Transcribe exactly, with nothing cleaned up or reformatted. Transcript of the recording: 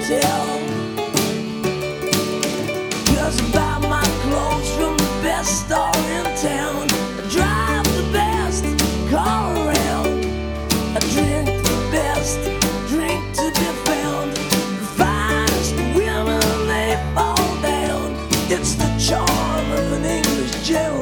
tell. 'Cause I buy my clothes from the best store in town. I drive the best car around. I drink the best drink to be found. The finest women, they fall down. It's the charm of an English gentleman.